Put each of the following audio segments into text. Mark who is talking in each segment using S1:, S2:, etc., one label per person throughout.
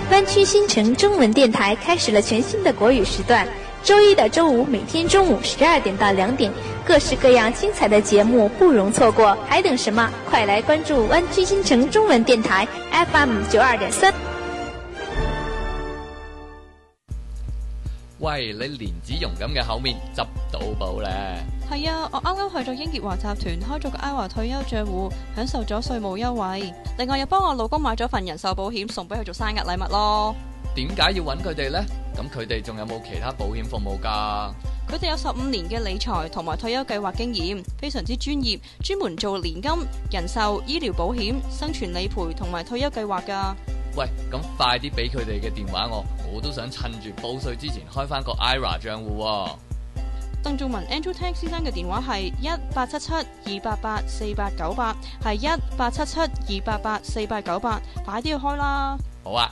S1: 湾区新城中文电台开始了全新的国语时段，周一到周五每天中午12点到2点，各式各样精彩的节目不容错过，还等什么？快来关注湾区新城中文电台 FM 92.3。
S2: 喂，你蓮子蓉咁嘅口面執到寶咧？
S3: 係啊，我啱啱去咗英傑華集團開咗個 IRA 退休賬戶，享受咗稅務優惠。另外又幫我老公買咗份人壽保險送俾佢做生日禮物咯。
S2: 點解要揾佢哋呢？咁佢哋仲有冇其他保險服務㗎？
S3: 佢哋有15年嘅理財同埋退休計劃經驗，非常之專業，專門做年金、人壽、醫療保險、生存理賠同埋退休計劃㗎。
S2: 喂，咁快啲俾佢哋嘅電話我都想趁住報稅之前開翻個 IRA 賬戶喎。
S3: 鄧仲文 Andrew Tang 先生嘅電話係1877-288-4898，係1877-288-4898，快啲去開啦！
S2: 好啊。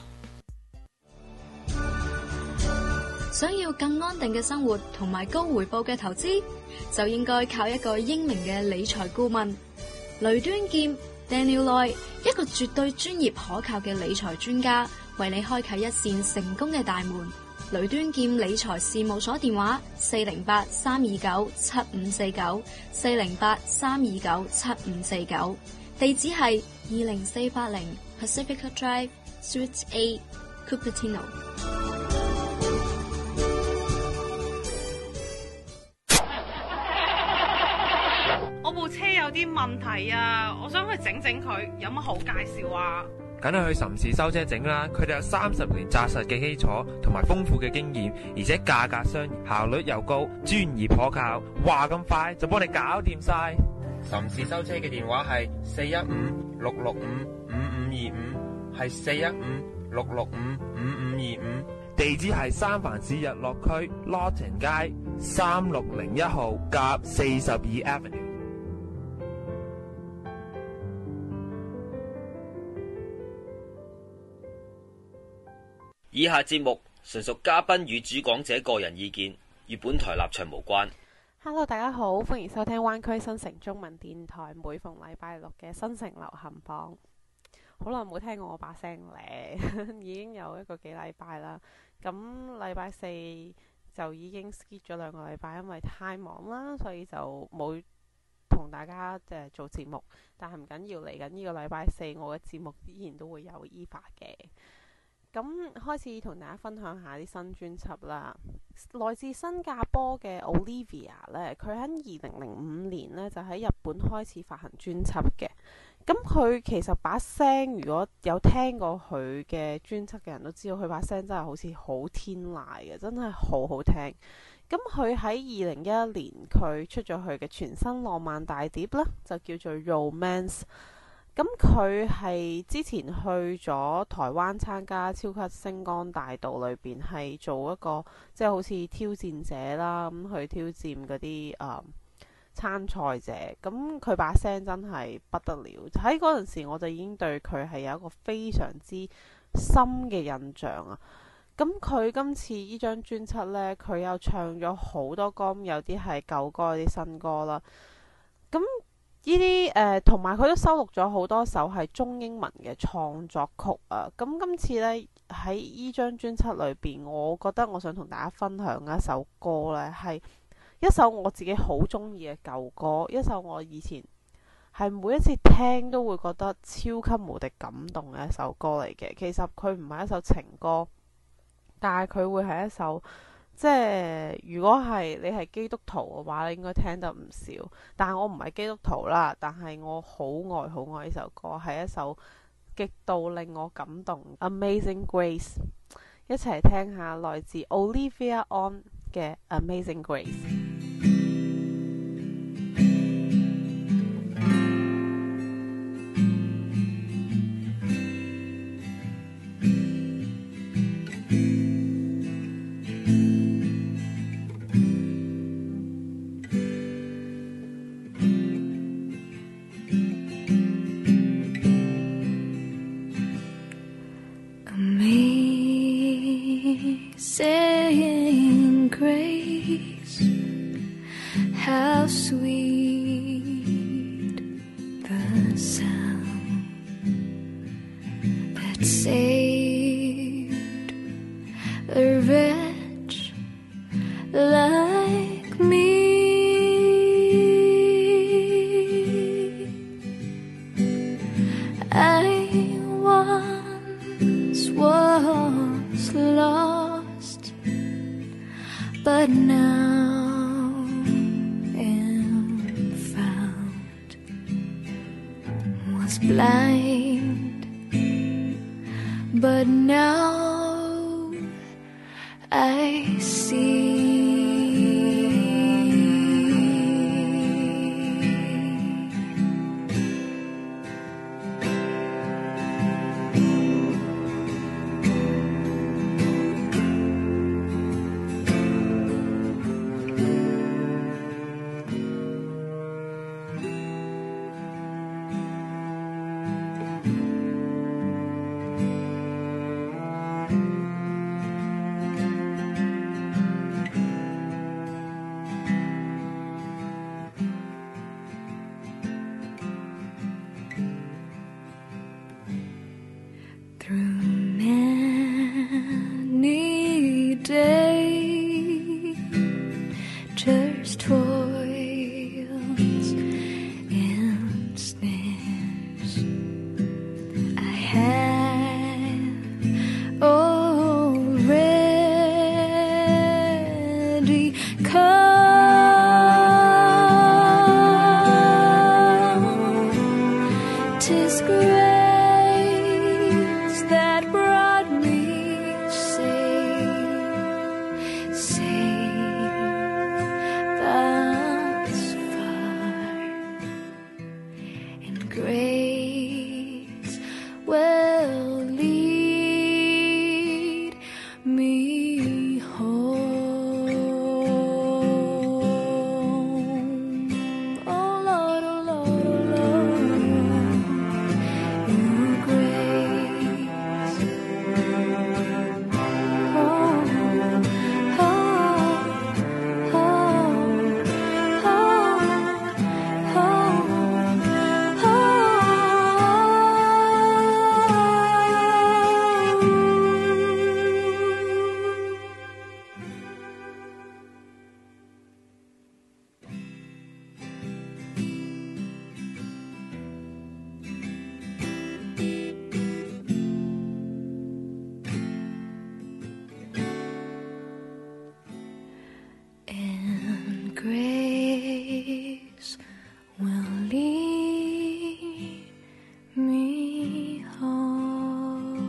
S4: 想要更安定嘅生活同埋高回報嘅投資，就應該靠一個英明嘅理財顧問雷端劍 Daniel Loy， 一個絕對專業可靠嘅理財專家，為你開啟一扇成功嘅大門。雷端劍理財事務所電話408-329-7549 408-329-7549，地址係20480 Pacifica Drive Suite A Cupertino。
S5: 我部車有啲問題啊，我想去整佢，有乜好介紹啊？
S6: 梗係去岑氏修車整啦，佢哋有30年紮實嘅基礎同埋豐富嘅經驗，而且價格相宜，效率又高，專業可靠，話咁快就幫你搞掂晒。岑氏修車嘅電話係415-665-5525，係415-665-5525，地址係三藩市日落區 Lawton 街3601號夾42 Avenue。
S7: 以下節目純屬嘉賓與主講者個人意見，與本台立場無關。
S8: Hello， 大家好，歡迎收聽灣區新城中文電台每逢禮拜六嘅新城流行榜。好耐冇聽過我把聲咧，已經有一個幾禮拜啦。咁禮拜四就已經 skip 咗2個禮拜，因為太忙啦，所以就冇同大家做節目。但係唔緊要，嚟緊呢個禮拜四我嘅節目依然都會有 Eva 嘅。咁開始同大家分享下啲新專輯啦。來自新加坡嘅 Olivia 呢，佢喺2005年呢就喺日本開始發行專輯嘅。咁佢其實把聲，如果有聽過佢嘅專輯嘅人都知道，佢把聲真係好似好天籟嘅，真係好好聽。咁佢喺2011年佢出咗佢嘅全新浪漫大碟啦，就叫做 Romance。咁佢係之前去咗台灣參加超級星光大道裏邊，係做一個即係好似挑戰者啦，咁去挑戰嗰啲參賽者。咁佢把聲真係不得了，喺嗰陣時我就已經對佢係有一個非常之深嘅印象啊。咁佢今次呢張專輯呢，佢又唱咗好多歌，有啲係舊歌，有啲新歌啦。咁呢啲同埋佢都收錄咗好多首係中英文嘅創作曲啊！咁今次呢，喺呢張專輯裏邊，我覺得我想同大家分享一首歌呢，係一首我自己好中意嘅舊歌，一首我以前係每一次聽都會覺得超級無敵感動嘅一首歌嚟嘅。其實佢唔係一首情歌，但係佢會係一首。即係如果係你係基督徒嘅話，你應該聽得唔少。但係我唔係基督徒啦，但係我好愛好愛呢首歌，係一首極度令我感動 Amazing Grace。 一齊聽下來自 Olivia On 嘅 Amazing Grace。
S9: Amazing grace, how sweet the sound that saved a wretch like me. I once was lost, but now am found. Was blind, but now I see. Through many dangers, toils, and snares, I have already come. 'Tis grace that brought me safe thus far, and grace will lead me home. Oh Lord, oh Lord, oh Lord, your grace. Oh, oh, oh, and grace will lead me home.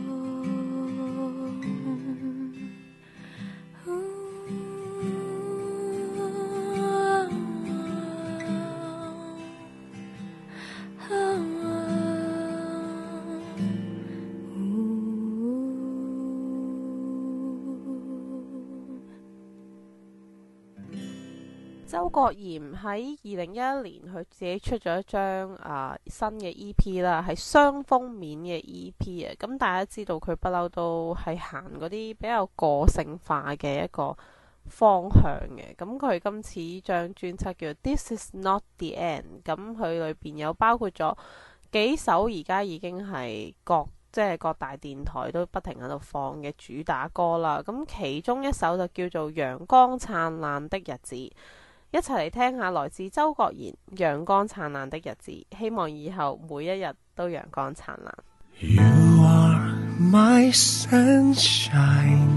S8: 周國賢喺2011年佢自己出咗一張新嘅 EP 啦，係雙封面嘅 EP 啊。咁大家知道佢不嬲都係行嗰啲比較個性化嘅一個方向嘅。咁佢今次呢張專輯叫 This Is Not The End， 咁佢裏邊有包括咗幾首而家已經係各大電台都不停喺度放嘅主打歌啦。咁其中一首就叫做《陽光燦爛的日子》。一齊嚟聽下來自周國賢《陽光燦爛的日子》，希望以後每一日都陽光燦爛。
S10: You are my sunshine,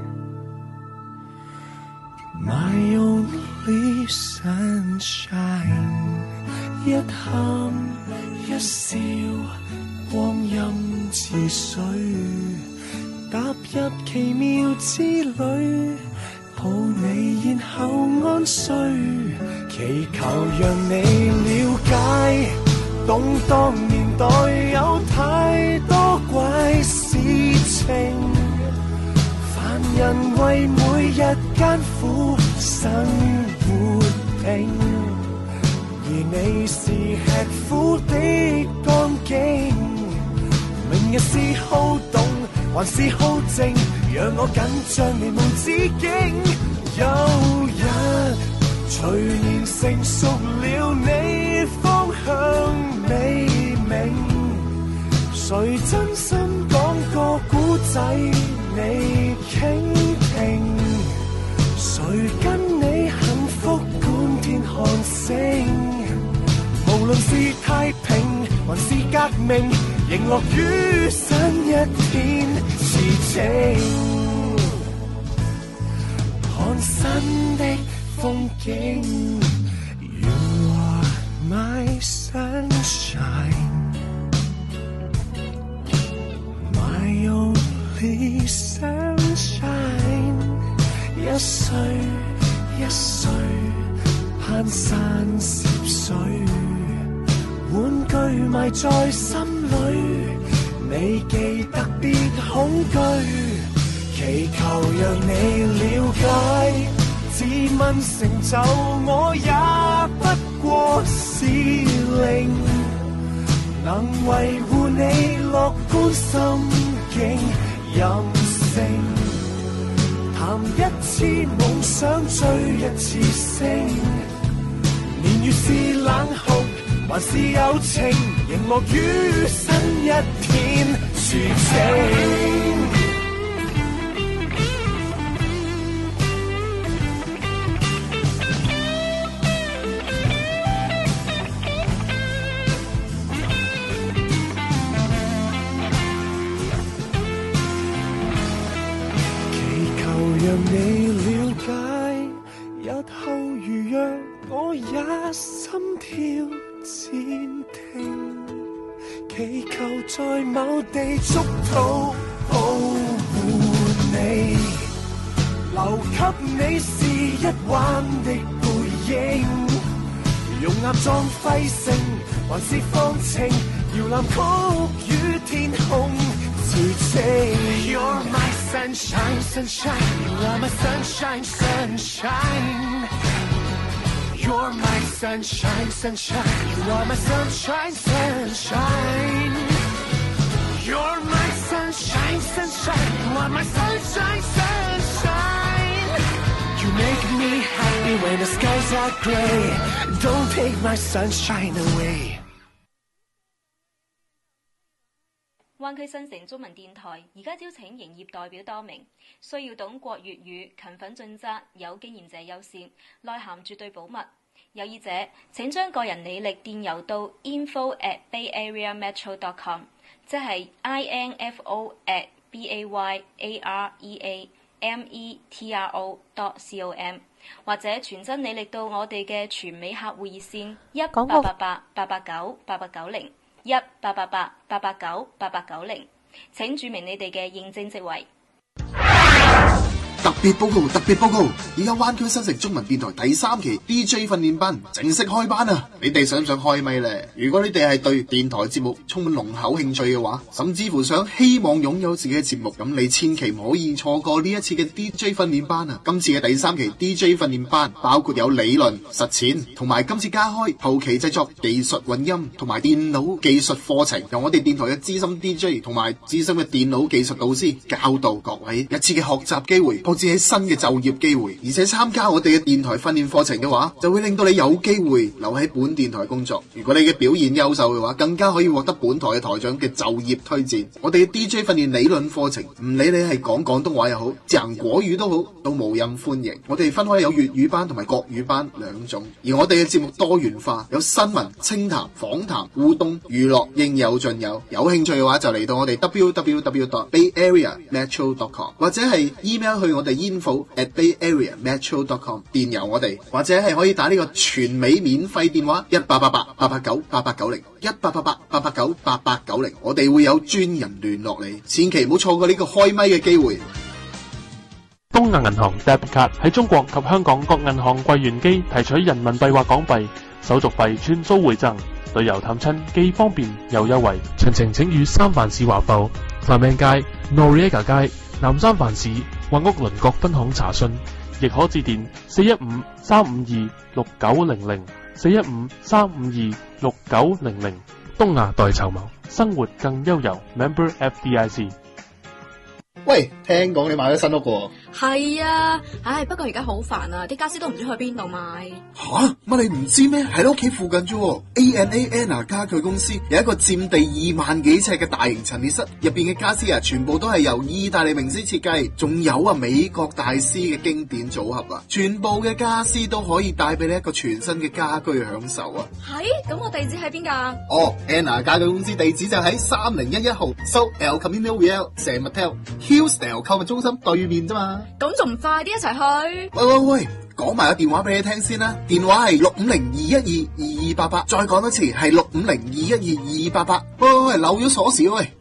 S10: my only sunshine。 一喊一笑，光陰似水，踏入奇妙之旅。抱你然後安睡，祈求讓你了解，懂當年代有太多怪事情，凡人為每日艱苦生活拼，而你是吃苦的幹勁，明日是好動還是好靜，讓我緊張你無止境。有日隨年成熟了，你方向未明，誰真心講個故仔你傾聽？ 論是太平還是革命，迎落於新一天事情，看新的風景。You are my sunshine, my only sunshine。一歲一歲攀山涉水，玩具埋在心裏，你記得別恐懼，祈求讓你了解，自問成就我也不過是零，能維護你樂觀心境任性，談一次夢想追一次星，年月是冷酷還是友情，迎落於新一天處境。讓你了解，日後如若我也心跳漸停，祈求在某地觸土保護你，留給你是一彎的背影，用鴨裝揮聖還是放晴，搖籃曲與天空自稱。You're my sunshine, sunshine, you are my sunshine, sunshine. You're my sunshine, sunshine, you are my sunshine, sunshine. You're my sunshine, sunshine, you are my sunshine, sunshine. You make me happy when the skies are gray. Don't take my sunshine away.
S11: 灣區新城中文電台而家招請營業代表多名，需要懂國粵語、勤奮盡責、有經驗者優先，內涵絕對保密。有意者請將個人履歷電郵到 info@bayareametro.com， 即係 info@bayareametro.com， 或者傳真履歷到我哋嘅全美客戶熱線1888-889-8890。1888-889-8890，請註明你哋嘅認證職位。
S12: 特別報告！特別報告！而家灣區新城中文電台第3期 DJ 訓練班正式開班啊！你哋想唔想開咪呢？如果你哋係對電台節目充滿濃厚興趣嘅話，甚至乎希望擁有自己嘅節目，咁你千祈唔可以錯過呢一次嘅 DJ 訓練班啊！今次嘅第3期 DJ 訓練班包括有理論、實踐，同埋今次加開後期製作、技術混音同埋電腦技術課程，由我哋電台嘅資深 DJ 同埋資深嘅電腦技術導師教導各位一次嘅學習機會。甚至係新嘅就業機會，而且參加我哋嘅電台訓練課程嘅話，就會令到你有機會留喺本電台工作。如果你嘅表現優秀嘅話，更加可以獲得本台嘅台長嘅就業推薦。我哋嘅 DJ 訓練理論課程，唔理你係講廣東話又好，講國語都好，都無任歡迎。我哋分開有粵語班同埋國語班兩種，而我哋嘅節目多元化，有新聞、清談、訪談、互動、娛樂，應有盡有。有興趣嘅話就嚟到我哋 www.bayareametro.com 或者係 email 去我哋info@bayareametro.com 電郵我哋，或者係可以打呢個全美免費電話1888-889-8890 1888-889-8890，我哋會有專人聯絡你，千祈唔好錯過呢個開咪嘅機會。
S13: 東亞銀行 Debit Card 喺中國及香港各銀行櫃員機提取人民幣或港幣，手續費全數回贈，旅遊探親既方便又優惠。詳情請與三藩市華埠、Clement街、Noriega街、南三藩市或屋鄰國分行查詢，亦可致電415-352-6900 415-352-6900。東亞代籌謀，生活更悠遊。Member FDIC。
S12: 喂，聽講你買咗新屋喎？
S4: 係啊，唉，不過而家好煩啊，啲家私都唔知去邊度買。
S12: 吓，乜你唔知咩？喺你屋企附近啫。ANA 家具公司有一個佔地2萬幾尺嘅大型陳列室，入邊嘅家私啊，全部都係由意大利名師設計，仲有啊美國大師嘅經典組合啊，全部嘅家私都可以帶俾你一個全新嘅家居享受啊。
S4: 係，咁我地址喺邊噶？
S12: 哦，Anna 家具公司地址就喺3011號，So El Camino Real San Mateo Hillsdale 購物中心對面啫嘛。
S4: 咁仲唔快啲一齊去？
S12: 喂，講埋個電話俾你聽先啦，電話係650-212-2288，再講多次係650-212-2288。喂，漏咗鎖匙喂。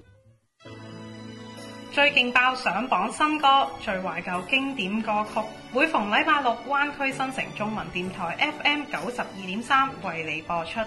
S5: 最勁爆上榜新歌，最懷舊經典歌曲，每逢禮拜六灣區新城中文電台 FM 92.3為你播出。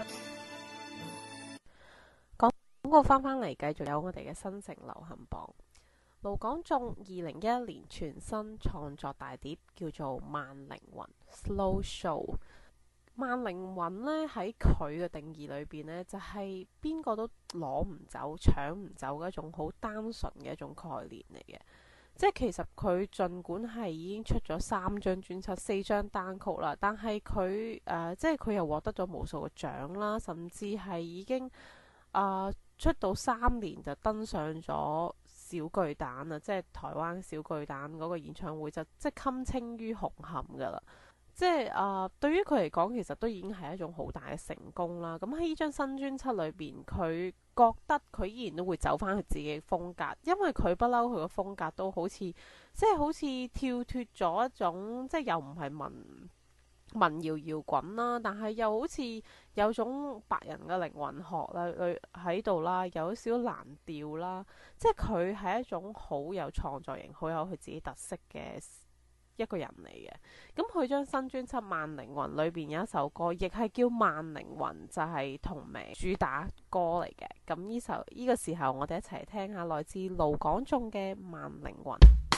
S8: 廣告翻嚟，繼續有我哋嘅新城流行榜。盧廣仲2011年全新創作大碟叫做《慢靈魂》Slow Show。慢靈魂呢，喺佢嘅定義裏邊呢，就係邊個都攞唔走、搶唔走嘅一種好單純嘅一種概念嚟嘅。即係其實佢盡管係已經出咗3張專輯、4張單曲啦，但係佢即係佢又獲得咗無數嘅獎啦，甚至係已經出道3年就登上咗小巨蛋啊！即係台灣小巨蛋嗰個演唱會就即係堪稱於紅磡噶啦。即係對於佢嚟講，其實都已經係一種好大嘅成功啦。咁喺呢張新專輯裏邊，佢覺得佢依然都會走翻佢自己嘅風格，因為佢不嬲佢個風格都好似即係好似跳脫咗一種即係又唔係民謠搖滾啦，但係又好似有種白人嘅靈魂學啦喺度啦，有少少藍調啦，即係佢係一種好有創作型、好有佢自己特色嘅一個人嚟嘅。咁佢張新專輯《慢靈魂》裏邊有一首歌，亦係叫《慢靈魂》，就係同名主打歌嚟嘅。咁呢個時候，我哋一齊聽下來自盧廣仲嘅《慢靈魂》。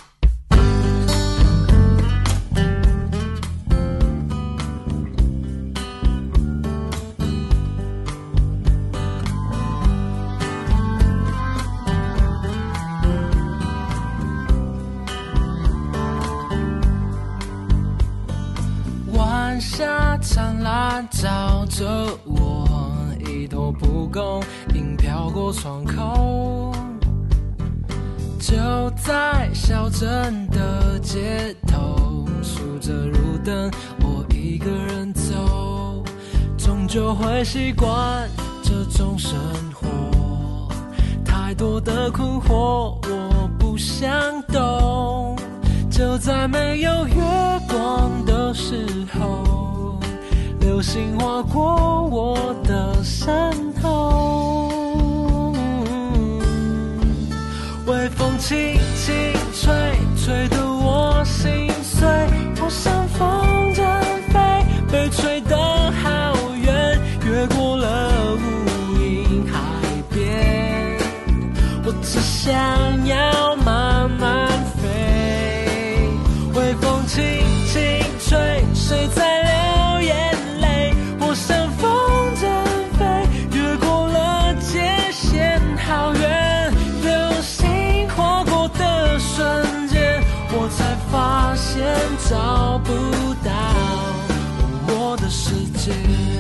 S10: 晚霞灿烂照着我，一头蒲公英飘过窗口，就在小镇的街头，数着路灯，我一个人走，终究会习惯这种生活，太多的困惑我不想懂，就在没有月光的时候，流星划过我的身后，微风轻轻吹，吹得我心碎，我像风筝飞，被吹得好远，越过了无垠海边，我只想要慢慢飞，微风轻轻吹，谁在流眼泪，我像风筝飞，越过了界限好远，流星划过的瞬间，我才发现找不到我的世界。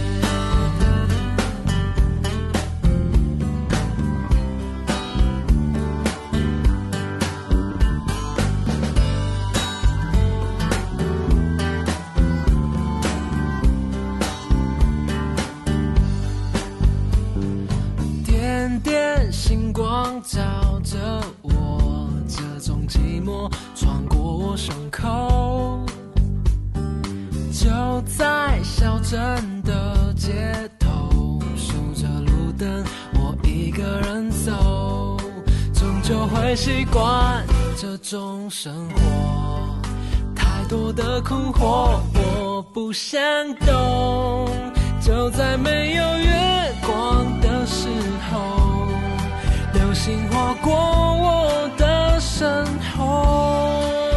S10: 点点星光照着我，这种寂寞穿过我胸口，就在小镇的街头，数着路灯，我一个人走，终究会习惯这种生活，太多的困惑我不想懂，就在没有月光的时候，流星划过我的身后，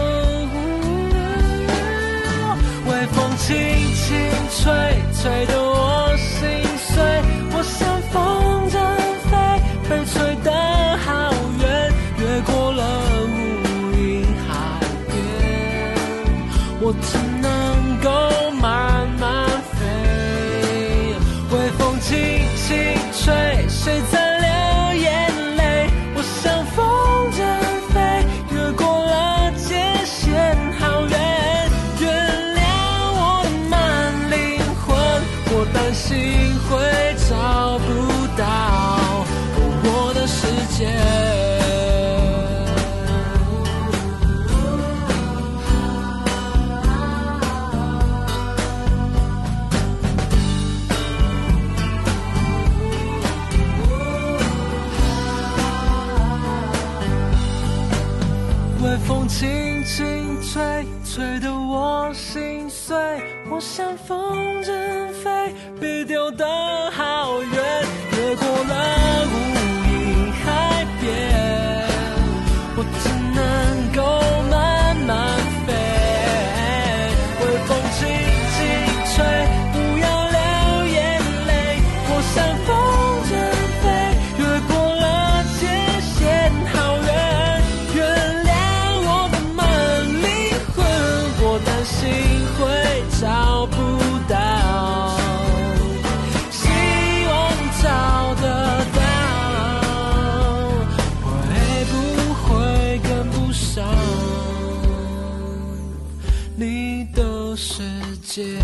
S10: 微风轻轻吹，吹得我心碎，我像风筝飞，被吹得好远，越过了无垠海边， 微风轻轻吹，吹得我心碎。我像风筝飞，被丢得好远，越过了无垠海边，我只能够慢慢飞。微风轻轻吹，不要流眼泪。我像风筝飞，越过了界限，好远。原谅我的蛮离魂，我担心会找不到，希望找得到，会不会跟不上你的世界？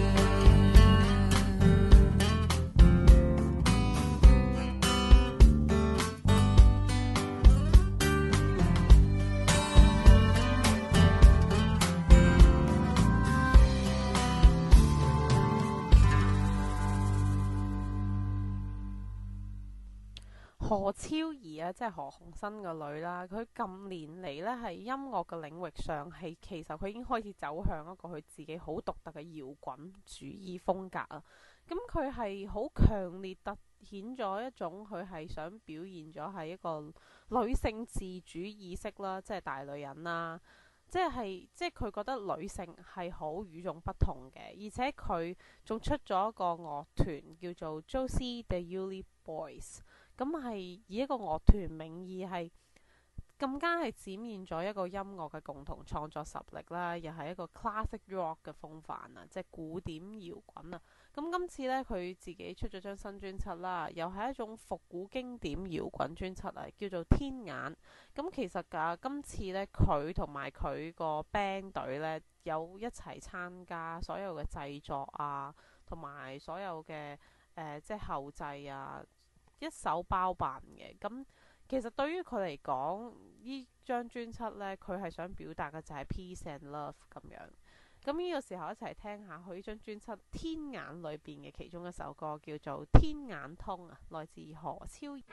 S8: 何超儀啊，即係何鴻燊個女啦。佢近年嚟呢，喺音樂嘅領域上，其實佢已經開始走向一個佢自己好獨特嘅搖滾主義風格啊。咁佢係好強烈突顯咗一種佢係想表現咗係一個女性自主意識啦，即係大女人啦。即係佢覺得女性係好與眾不同嘅，而且佢仲出咗一個樂團叫做 Josie the Uli Boys。咁係以一個樂團名義係更加係展現咗一個音樂嘅共同創作實力啦，又係一個 classic rock 嘅風範啊，即係古典搖滾啊。咁今次呢，佢自己出咗張新專輯啦，又係一種復古經典搖滾專輯啊，叫做天眼。咁其實今次呢，佢同埋佢個 band 隊呢，有一齊參加所有嘅製作啊，同埋所有嘅即係後製啊，一手包辦嘅。咁其實對於佢嚟講，呢張專輯呢，佢係想表達嘅就係 peace and love 咁樣。咁呢個時候一齊聽下佢呢張專輯《天眼》裏邊嘅其中一首歌，叫做《天眼通》啊，來自何超儀。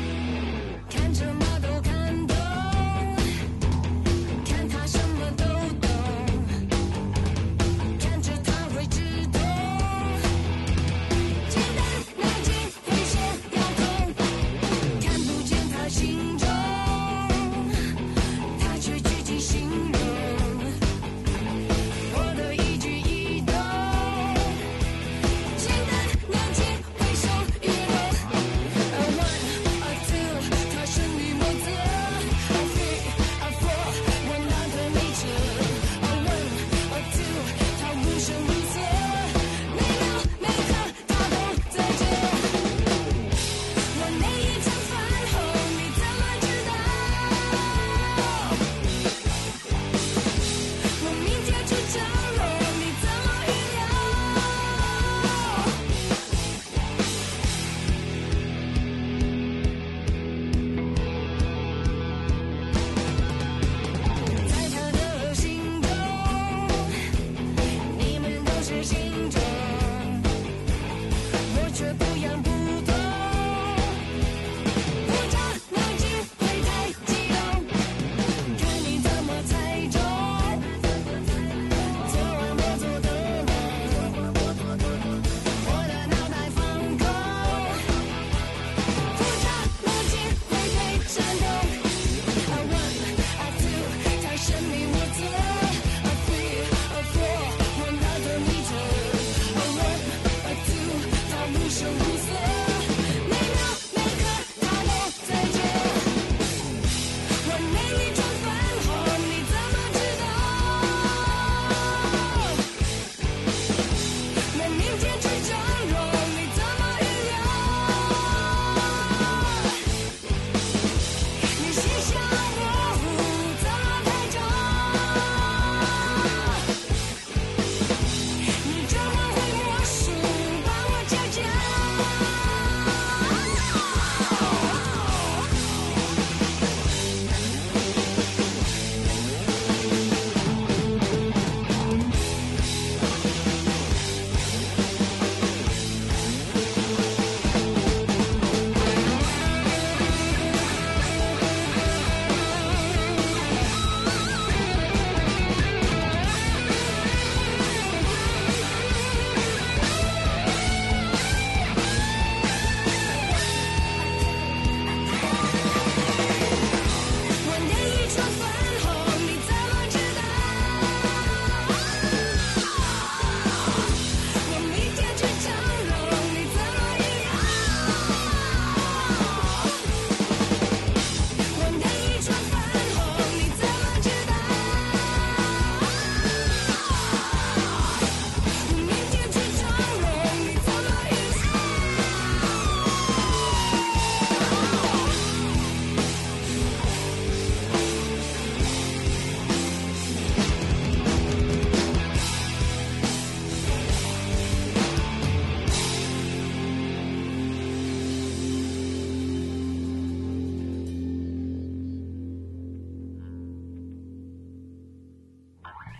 S9: 看什么都看懂，看他什么都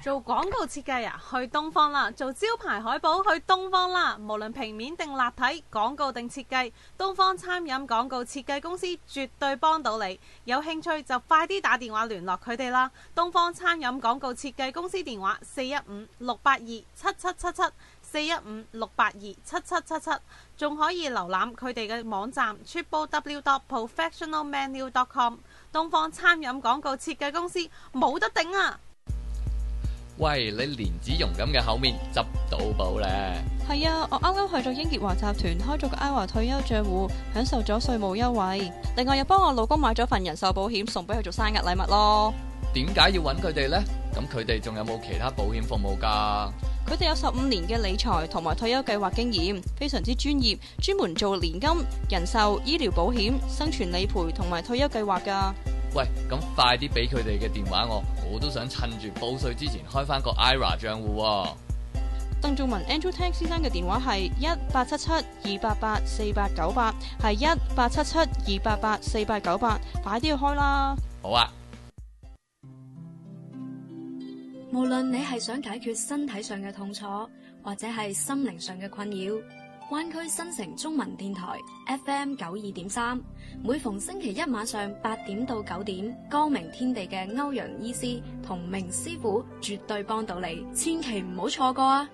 S8: 做廣告設計啊，去東方啦；做招牌海報，去東方啦。無論平面定立體，廣告定設計，東方餐飲廣告設計公司絕對幫到你。有興趣就快啲打電話聯絡佢哋啦。東方餐飲廣告設計公司電話415-682-7777，415-682-7777，仲可以瀏覽佢哋嘅網站 www.professionalmenu.com。東方餐飲廣告設計公司冇得頂啊！
S2: 喂，你蓮子蓉咁嘅口面執到寶咧？
S3: 係啊，我啱啱去咗英傑華集團開咗個 IRA 退休賬戶，享受咗稅務優惠。另外又幫我老公買咗份人壽保險，送俾佢做生日禮物咯。
S2: 點解要揾佢哋呢？咁佢哋仲有冇其他保險服務㗎？
S3: 佢哋有15年嘅理財同埋退休計劃經驗，非常之專業，專門做年金、人壽、醫療保險、生存理賠同埋退休計劃㗎。
S2: 喂，咁快啲俾佢哋嘅電話我都想趁住報稅之前開翻個 IRA 賬戶喎。
S3: 鄧仲文 Andrew Tang 先生嘅電話係1877-288-4898，係1877-288-4898，快啲去開啦！
S2: 好啊。
S4: 無論你係想解決身體上嘅痛楚，或者係心靈上嘅困擾，灣區新城中文電台 FM 92.3，每逢星期一晚上8點到9點，光明天地嘅歐陽醫師同明師傅絕對幫到你，千祈唔好錯過啊！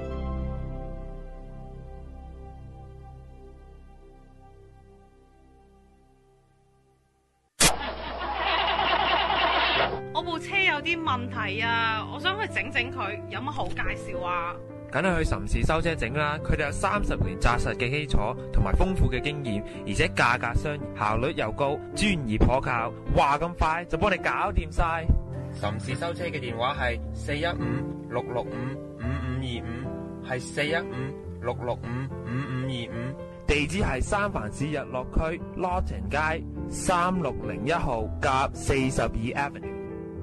S8: 我部車有啲問題啊，我想去整佢，有乜好介紹啊？
S6: 梗係去岑氏修車整啦，佢哋有30年紮實嘅基礎同埋豐富嘅經驗，而且價格相宜，效率又高，專業可靠，話咁快就幫你搞掂晒。岑氏修車嘅電話係415-665-5525，係415-665-5525，地址係三藩市日落區 Lawton 街3601號甲42 Avenue。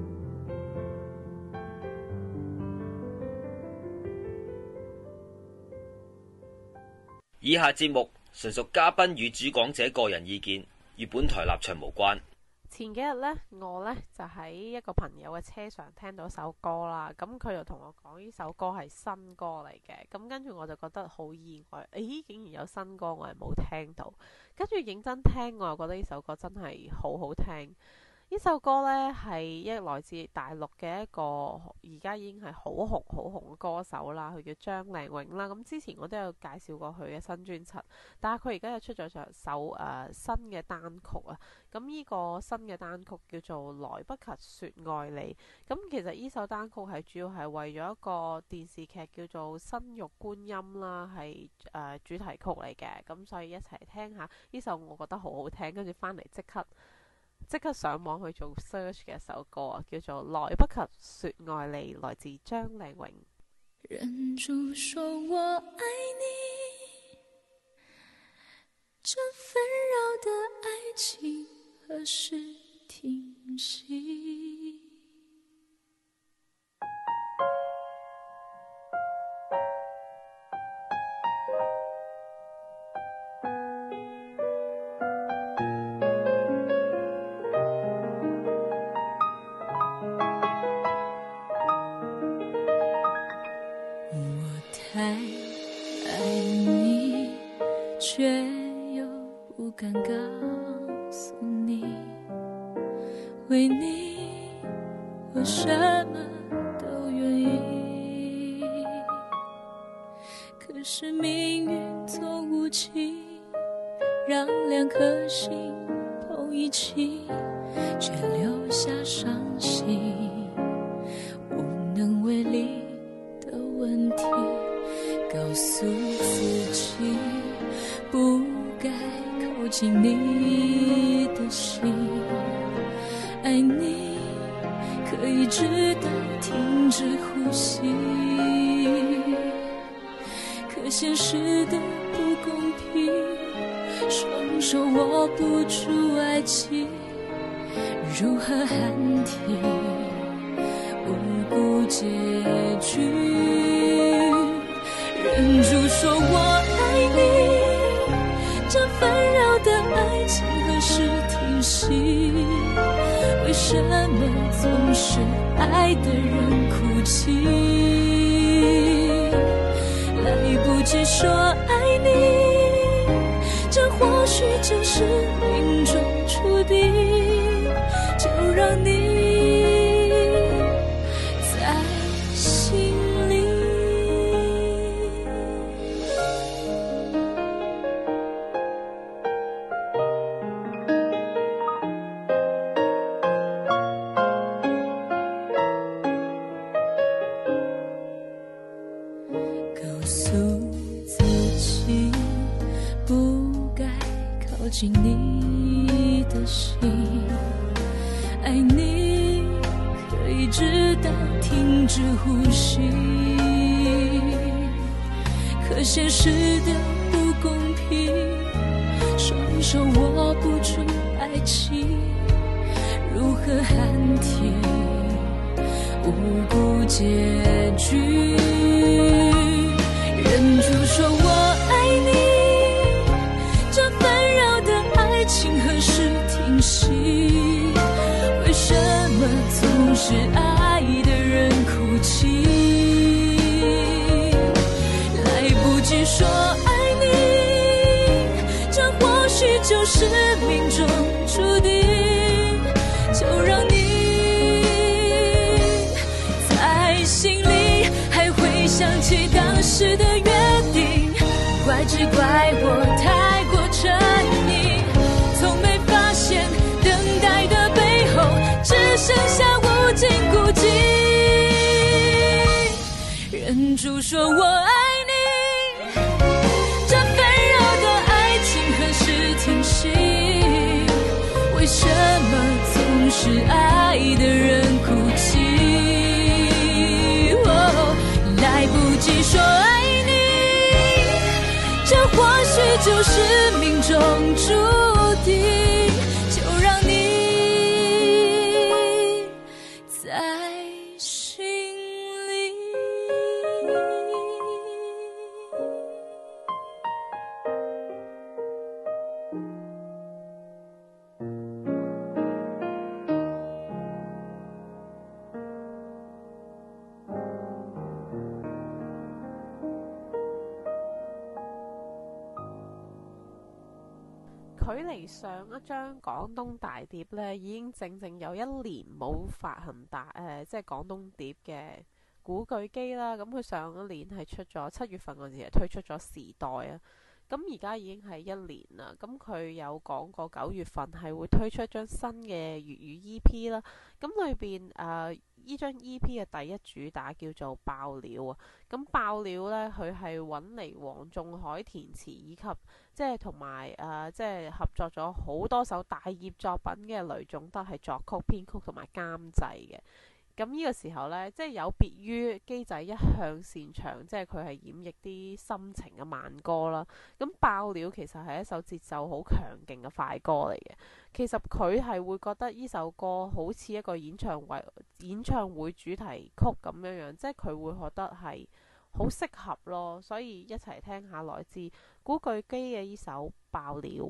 S7: 以下節目純屬嘉賓與主講者個人意見，與本台立場無關。
S8: 前幾日呢，我呢就喺一個朋友嘅車上聽到首歌啦，咁佢就同我講呢首歌係新歌嚟嘅，咁跟住我就覺得好意外，竟然有新歌我係冇聽到，跟住認真聽我又覺得呢首歌真係好好聽。呢首歌呢係來自大陸嘅一個而家已經係好紅嘅歌手啦，佢叫張靚穎啦。咁之前我都有介紹過佢嘅新專輯，但係佢而家又出咗首新嘅單曲啊。咁呢個新嘅單曲叫做《來不及說愛你》。咁其實呢首單曲係主要係為咗一個電視劇叫做《生育觀音》啦，係主題曲嚟嘅。咁所以一齊聽下呢首，我覺得好好聽，跟住翻嚟即刻上網去做 search 嘅一首歌啊，叫做《來不及說愛你》，來自張靚穎。
S9: 忍住說我愛你，這紛擾的愛情何時停息？为你我什麼都願意，可是命運總無情，讓兩顆心碰一起，卻留下傷心無能為力的問題。告訴自己不該靠近你的心，愛你可以直到停止呼吸，可現實的不公平，雙手握不住愛情，如何喊停無辜結局？忍住說我愛你，這紛擾的愛情何時停息？為什麼總是愛的人哭泣，来不及说爱你，这或许就是命中注定，就让你在心里。告诉自己不该靠近你的心，爱你可以直到停止呼吸，可现实的不公平，双手握不住爱情，如何喊停无辜结局，忍住说我爱你，这纷扰的爱情何时停息？为什么总是爱的人哭泣？来不及说爱你，这或许就是命中注定，就让你在心里还会想起当时的约定，怪只怪我太过沉溺，从没发现等待的背后只剩下无尽孤寂。忍住说我爱你，这纷扰的爱情何时停息？为什么总是爱的人哭泣？来不及说爱你，这或许就是命中注定，就让你在心里。
S8: 距離上一張廣東大碟呢，已經整整有1年冇發行即係廣東碟嘅古巨基啦。咁佢上一年係出咗7月份嗰陣時係推出咗時代啊。咁而家已經係1年啦。咁佢有講過9月份係會推出一張新嘅粵語 EP 啦。咁裏邊呢張 EP 嘅第一主打叫做爆料啊。咁爆料呢，佢係揾嚟黃仲海填詞，以及即係同埋即係合作咗好多首大業作品嘅雷頌德係作曲、編曲同埋監製嘅。咁呢個時候呢，即係有別於基仔一向擅長，即係佢係演繹啲心情嘅慢歌啦。咁爆料其實係一首節奏好強勁嘅快歌嚟嘅。其實佢係會覺得呢首歌好似一個演唱會主題曲咁樣，即係佢會覺得係好適合咯。所以一齊聽下來自古巨基嘅呢首爆料。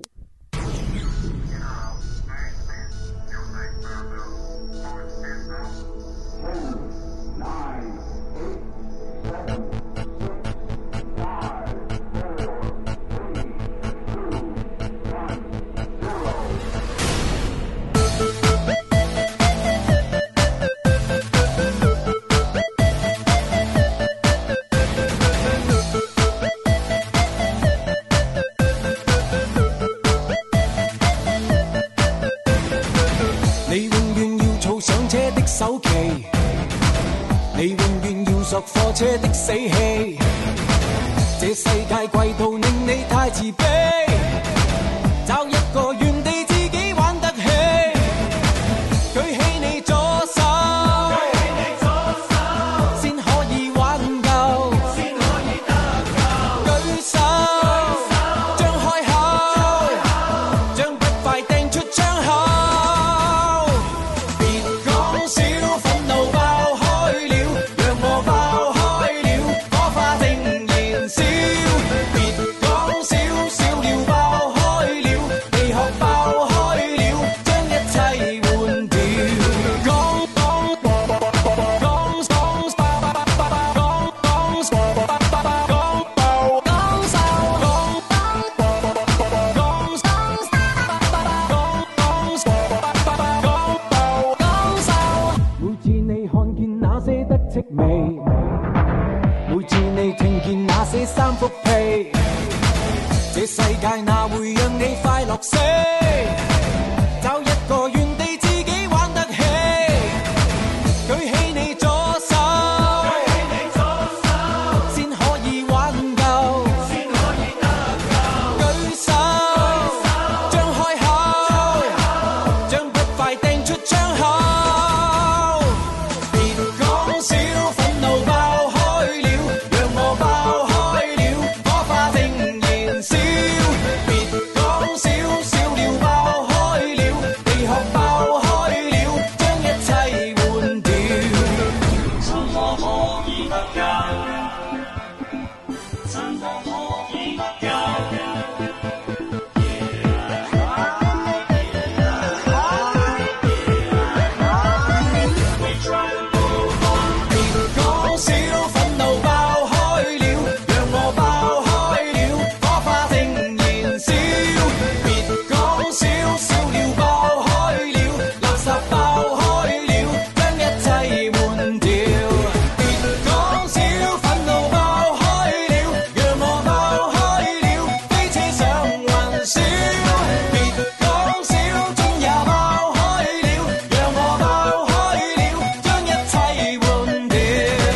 S10: 首期，你永遠要索貨車的死氣，這世界貴到令你太自卑，找一個原地自己玩得起，舉起你左手，先可以挽救，舉手，張開口，將不快掟出窗口。
S9: 爆
S10: 味。每次你聽見那些三幅被，這世界哪會讓你快樂死？找一個原地自己玩得起，舉起你左手，先可以挽救，舉手，張開口，將不快掟出窗口。別講笑，憤怒爆開了，讓我爆開了，火花正燃燒。別講笑，笑料爆開了，地殼爆開了，將一切換掉。什麼可以不救？什麼可以不救？別講笑，憤怒爆開了，讓我爆開了，火花正燃燒。別講笑，笑料爆開了，垃圾爆開了，將一切換掉。別講笑，憤怒爆開了，讓我爆開了，飛車上雲霄。別講笑，鐘也爆開了，讓我爆開了，將一切換掉。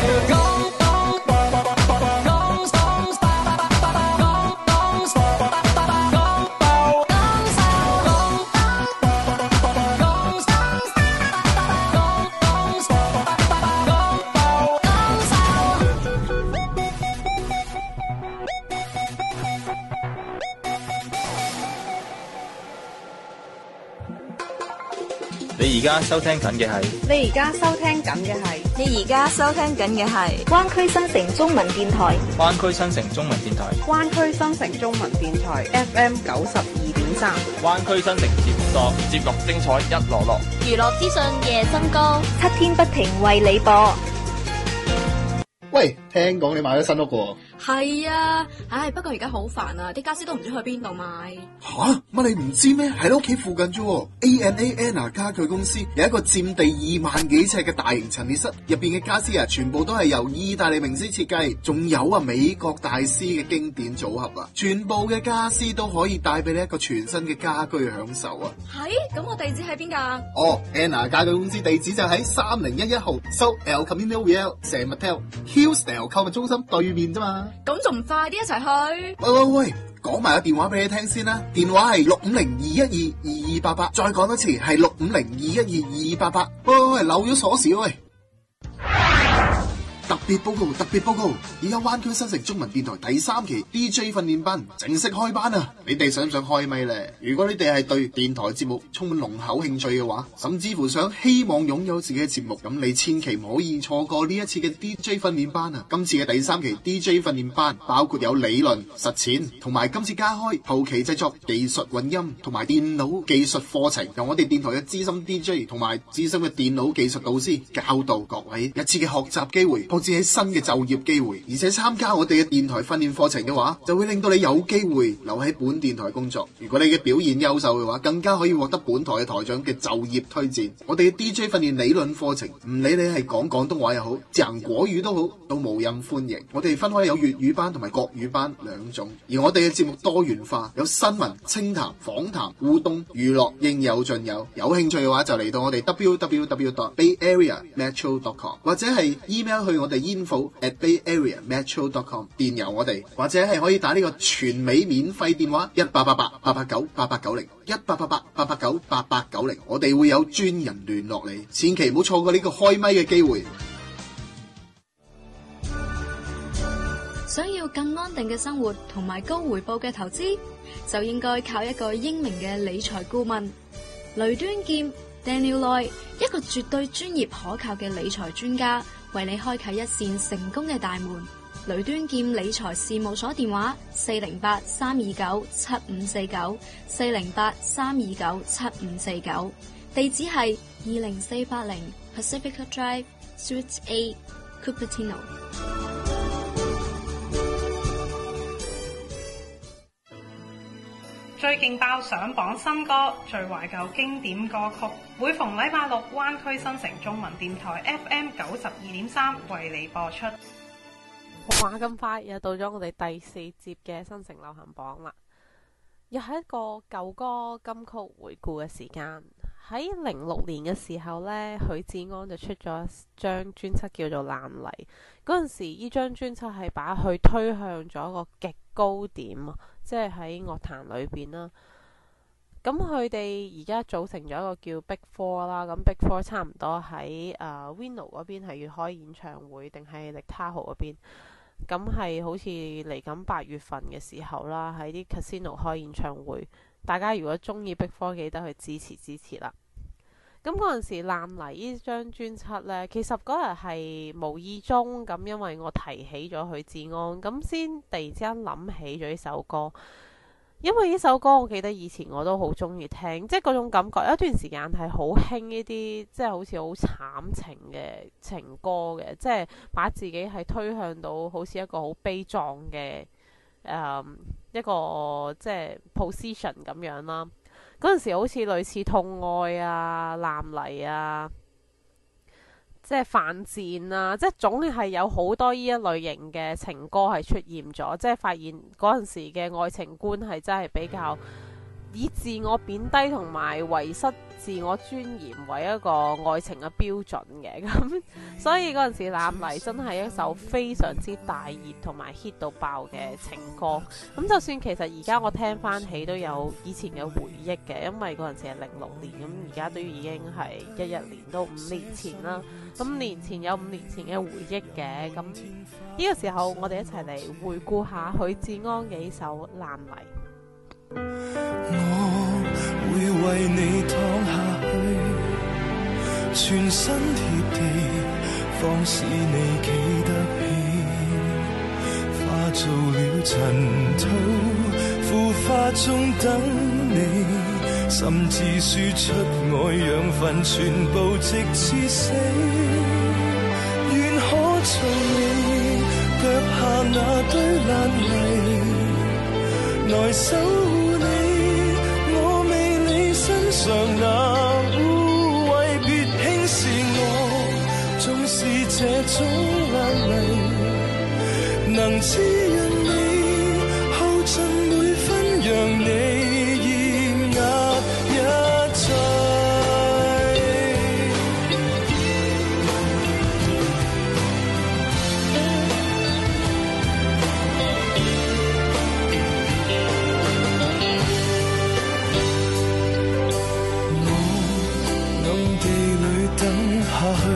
S14: 你而家收聽緊嘅係
S15: 你而家收聽緊嘅係
S16: 你而家收聽緊嘅係
S15: 灣區新城中文電台，
S14: 灣區新城中文電台，
S15: 灣區新城中文電台 FM 92.3，
S14: 灣區新城節目多，節目精彩一籮籮，
S16: 娛樂資訊夜深歌
S15: 7天不停為你播。
S12: 喂，聽講你買咗新屋喎？
S4: 係啊，不過而家好煩啊，啲家私都唔知去邊度買。
S12: 吓，乜你唔知咩？喺你屋企附近啫。ANA Anna 家具公司有一個佔地2萬幾尺嘅大型陳列室，入邊嘅家私啊，全部都係由意大利名師設計，仲有啊美國大師嘅經典組合啊，全部嘅家私都可以帶俾你一個全新嘅家居享受啊。
S4: 係，咁我地址喺邊噶
S12: ？Anna 家具公司地址就喺3011號，South El Camino Real San Mateo Hillsdale 購物中心對面啫嘛。
S4: 咁仲唔快啲一齊去？
S12: 喂，講埋個電話俾你聽先啦，電話係650-212-2288，再講多次係650-212-2288。喂，漏咗鎖匙喂。特別報告！而家灣區新城中文電台第3期 DJ 訓練班正式開班啊！你哋想唔想開咪呢？如果你哋係對電台節目充滿濃厚興趣嘅話，甚至乎希望擁有自己嘅節目，咁你千祈唔可以錯過呢一次嘅 DJ 訓練班啊！今次嘅第3期 DJ 訓練班包括有理論、實踐，同埋今次加開後期製作、技術混音同埋電腦技術課程，由我哋電台嘅資深 DJ 同埋資深嘅電腦技術導師教導各位一次嘅學習機會，甚至係新嘅就業機會，而且參加我哋嘅電台訓練課程嘅話，就會令到你有機會留喺本電台工作。如果你嘅表現優秀嘅話，更加可以獲得本台嘅台長嘅就業推薦。我哋嘅 DJ 訓練理論課程，唔理你係講廣東話又好，講國語都好，都無任歡迎。我哋分開有粵語班同埋國語班兩種，而我哋嘅節目多元化，有新聞、清談、訪談、互動、娛樂，應有盡有。有興趣嘅話就嚟到我哋 www.bayareametro.com 或者係 email 去我哋info@bayareametro.com 電郵我哋，或者係可以打呢個全美免費電話1888-889-8890 1888-889-8890，我哋會有專人聯絡你，千祈唔好錯過呢個開咪嘅機會。
S4: 想要更安定嘅生活同埋高回報嘅投資，就應該靠一個英明嘅理財顧問雷端劍 Daniel Loy， 一個絕對專業可靠嘅理財專家，為你開啟一扇成功嘅大門。雷端劍理財事務所電話408-329-7549 408-329-7549，地址係20480 Pacifica Drive Suite A Cupertino。
S5: 最勁爆上榜新歌、最懷舊經典歌曲，每逢禮拜六灣區新城中文電台 FM 92.3為你播出。
S8: 話咁快又到咗我哋第4節嘅新城流行榜啦，又係一個舊歌金曲回顧嘅時間。喺06年嘅時候呢，許志安就出咗張專輯叫做《爛泥》。嗰陣時呢張專輯係把佢推向咗一個極高點啊，即係喺樂壇裏邊啦。咁佢哋而家組成咗一個叫 Big Four 啦，咁 Big Four 差唔多喺Vino 嗰邊係要開演唱會，定係力他豪嗰邊？咁係好似嚟緊8月份嘅時候啦，喺啲 casino 開演唱會。大家如果中意 Big Four，記得去支持啦。咁嗰陣時爛泥呢張專輯呢，其實嗰日係無意中咁，因為我提起咗許志安，咁先突然之間諗起咗呢首歌。因為呢首歌我記得以前我都好中意聽，即係嗰種感覺。有一段時間係好興呢啲，即係好似好慘情嘅情歌嘅，即係把自己係推向到好似一個好悲壯嘅一個即係 position 咁樣啦。嗰陣時好似類似痛愛啊、爛泥啊，即係犯賤啊，即係總係有好多呢一類型嘅情歌係出現咗，即係發現嗰陣時嘅愛情觀係真係比較以自我貶低同埋遺失自我尊嚴為一個愛情嘅標準嘅。咁所以嗰陣時爛泥真係一首非常之大熱同埋 hit 到爆嘅情歌。咁就算其實而家我聽翻起都有以前嘅回憶嘅，因為嗰陣時係06年，咁而家都已經係11年到5年前啦。咁5年前有5年前嘅回憶嘅，咁呢個時候我哋一齊嚟回顧下許志安嘅呢首爛泥。
S10: 我會為你躺下去，全身貼地，方使你企得起，化做了塵土，腐化中等你，甚至輸出愛養分，全部直至死。願可做你腳下那堆爛泥，來守護你。我未理身上那污穢，別輕視我，縱是這種爛泥，能滋潤你，耗盡每分，讓你厭壓一切。下去，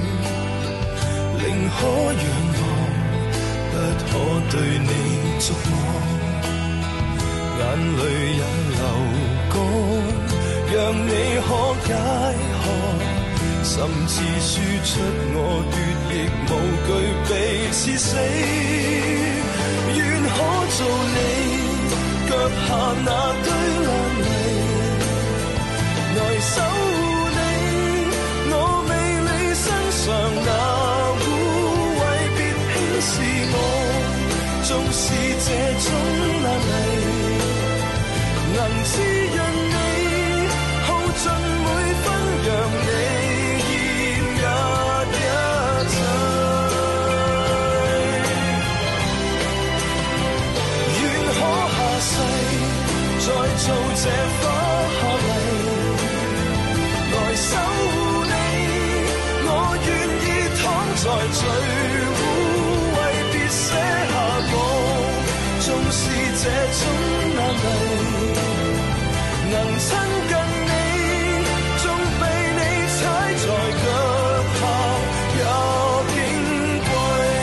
S10: 寧可仰望，不可對你觸摸。眼淚也流乾，讓你可解渴，甚至輸出我血亦無懼被刺死。願可做你腳下那堆爛泥，來守。上那污穢，別輕視我，縱是這種爛泥，能滋潤你，耗盡每分，讓你厭壓一切。願可下世再做這花下泥，來守護你。我願意躺在最污穢，別捨下我，縱是這種爛泥，能親近你，縱被你踩在腳下，也矜貴。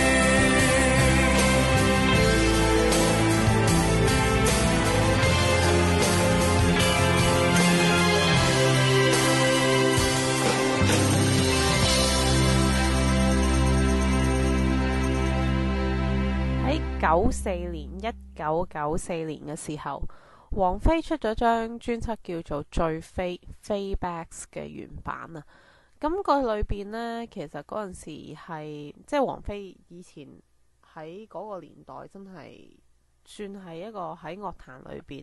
S8: 1994年嘅時候，王菲出咗張專輯叫做《最飛 Fadebacks》嘅原版啊。咁個裏邊呢，其實嗰陣時係即係王菲以前喺嗰個年代真係算係一個喺樂壇裏邊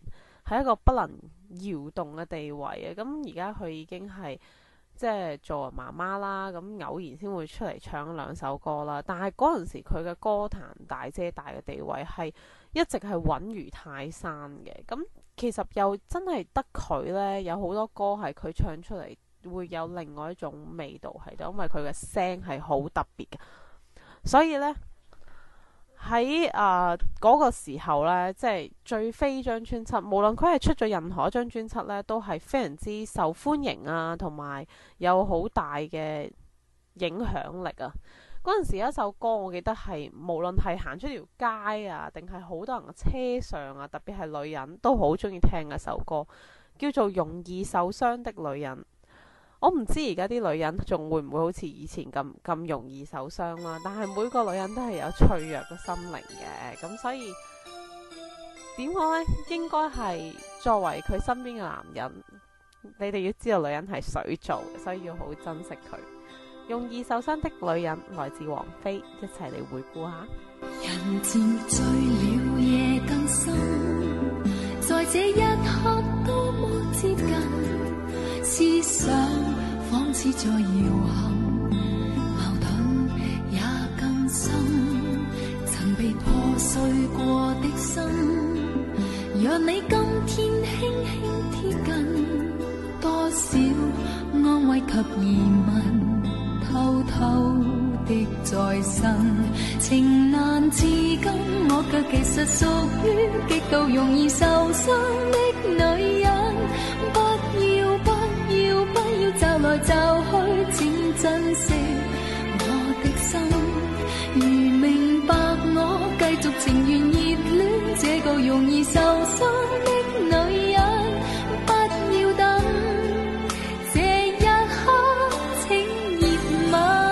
S8: 係一個不能搖動嘅地位啊。咁而家佢已經係即係做媽媽啦，咁偶然先會出嚟唱2首歌啦。但係嗰陣時佢嘅歌壇大姐大嘅地位係一直係穩如泰山嘅。咁其實又真係得佢呢，有好多歌係佢唱出嚟會有另外一種味道喺度，因為佢嘅聲係好特別嘅。所以呢，喺嗰個時候呢，即係最飛張專輯，無論佢係出咗任何一張專輯呢，都係非常之受歡迎啊，同埋有好大嘅影響力啊。嗰陣時有一首歌，我記得係無論係行出條街啊，定係好多人嘅車上啊，特別係女人都好中意聽嘅首歌，叫做《容易受傷的女人》。我唔知而家啲女人仲會唔會好似以前咁容易受傷啦，但係每個女人都係有脆弱嘅心靈嘅，咁所以點講呢？應該係作為佢身邊嘅男人，你哋要知道女人係水做嘅，所以要好珍惜佢。容易受傷的女人來自王菲，一齊嚟回顧下。
S9: 人漸醉了夜更深，在這一刻多麼接近，思想仿似在搖撼，矛盾也更深，曾被破碎過的心，讓你今天輕輕貼近，多少安慰及疑問偷偷的在生，情難自禁，我卻其實屬於極度容易受傷的女人。不要不要不要驟來驟去，請珍惜我的心。如明白我繼續情願熱戀這個容易受傷的女人，不要等這一刻請熱吻。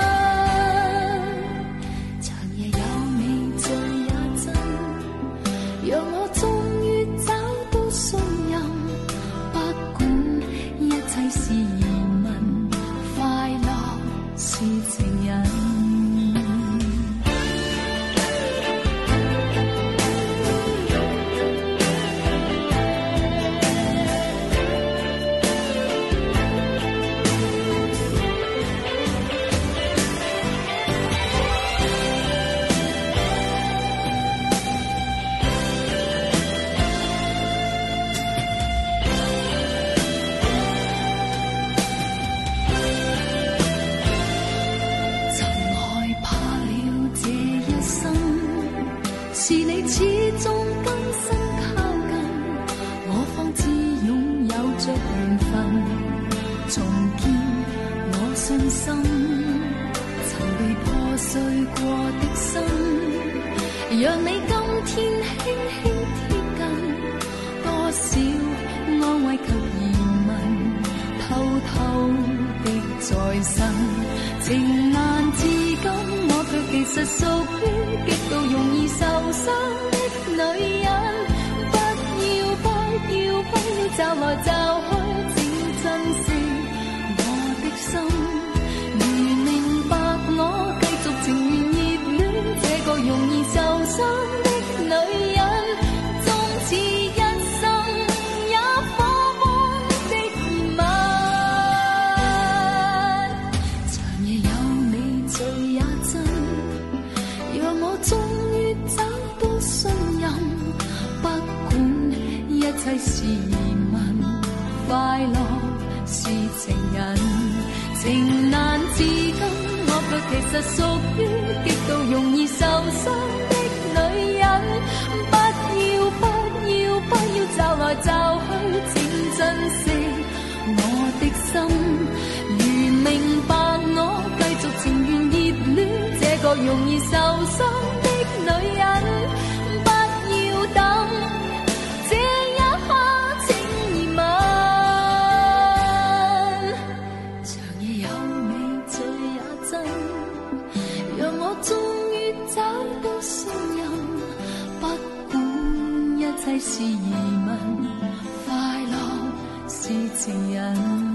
S9: 長夜有你醉也真，讓我終於找到信任，不管一切是疑問，快樂是情人。是你始終更深靠近，我方知擁有着緣分，重建我信心，曾被破碎過的心，讓你今天輕輕貼近，多少安慰及疑問偷偷的在生，情難自禁，我卻其實屬於極度容易受傷的女人。不要不要不要驟來驟去，請珍惜我的心。如明白我繼續情願熱戀這個容易受傷的女人，終此一生也火般的熱吻。長夜有你醉也真，讓我終於找到信任，不管一切是疑問，快樂是情人。情難自禁，我卻其實屬於極度容易受傷的女人。不要不要不要驟來驟去，請珍惜我的心。如明白我繼續情願熱戀這個容易受傷的女人，不要等這一刻請熱吻。長夜有你醉也真，讓我終於找到信任，不管一切是疑問，快樂是情人。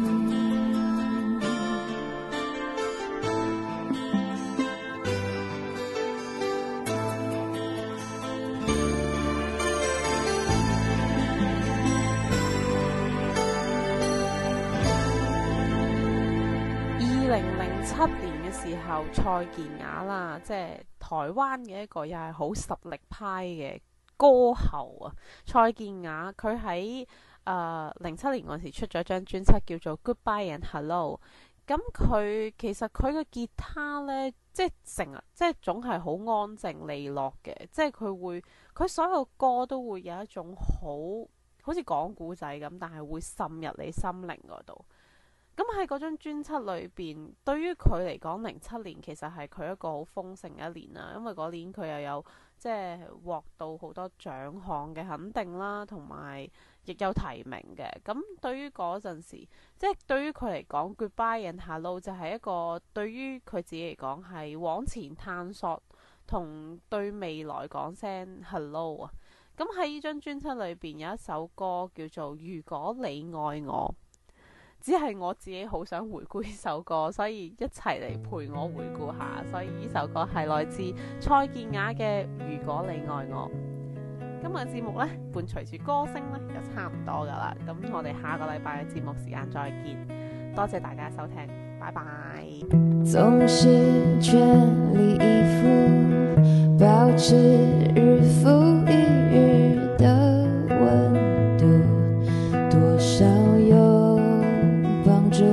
S8: 年嘅時候，蔡健雅啦，即係台灣嘅一個又係好實力派嘅歌后啊。蔡健雅佢喺07年嗰時出咗張專輯叫做 Goodbye and Hello。咁佢其實佢嘅吉他呢，即係總係好安靜利落嘅，即係佢所有歌都會有一種好似講古仔咁，但係會滲入你心靈嗰度。咁喺嗰張專輯裏邊，對於佢嚟講，07年其實係佢一個好豐盛嘅一年啦，因為嗰年佢又有即係獲到好多獎項嘅肯定啦，同埋亦有提名嘅。咁對於嗰陣時，即係對於佢嚟講 Goodbye and Hello 就係一個對於佢自己嚟講係往前探索同對未來講聲 Hello 啊。咁喺呢張專輯裏邊有一首歌叫做如果你愛我，只係我自己好想回顧呢首歌，所以一齊嚟陪我回顧下。所以呢首歌係來自蔡健雅嘅如果你愛我。今日節目呢，伴隨住歌聲呢，就差唔多噶啦。咁我哋下個禮拜嘅節目時間再見，多謝大家收聽，拜拜。
S9: 總是全力以赴，保持日復一日的溫度，多少有幫助，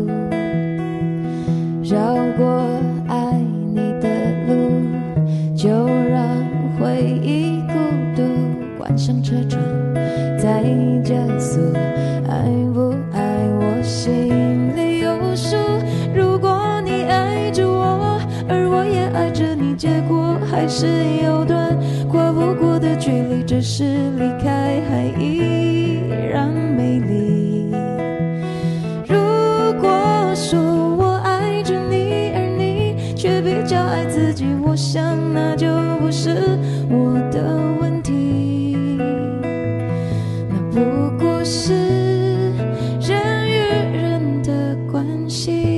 S9: 繞過愛你的路，就讓回憶孤獨，關上車窗再加速，愛不愛我心裡有數，如果你愛着我，而我也愛着你，結果還是有段跨不過的距離，這是離開還依然美麗。如果說我愛着你，而你卻比較愛自己，我想那就不是我的問題，那不過是人與人的關係。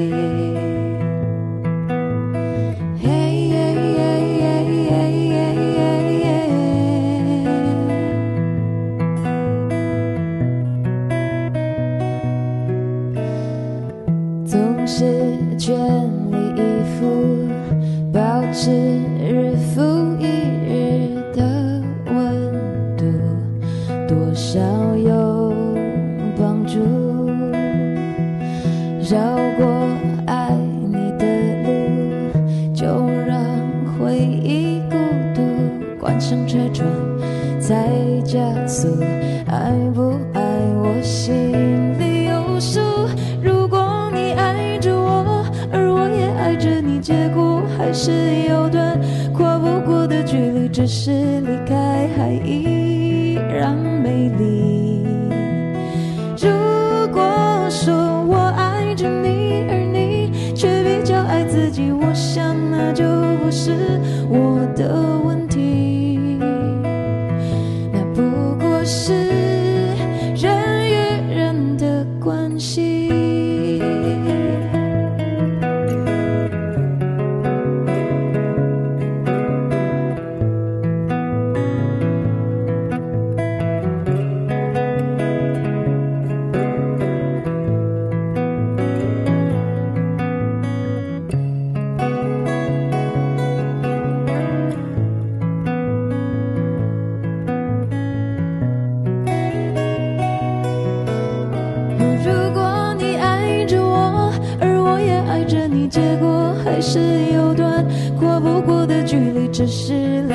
S9: 總是全力以赴，保持日復一日的溫度，多少有幫助，繞過愛你的路，就讓回憶孤獨，關上車窗再加速，愛不愛我心裡有數，如果你愛着我，而我也愛着你，結果還是有段跨不過的距離，只是離開還依然美麗。如果說我愛着你，而你卻比較愛自己，我想那就不是我的問題，那不過是人與人的關係。結果還是有段跨不過的距離，只是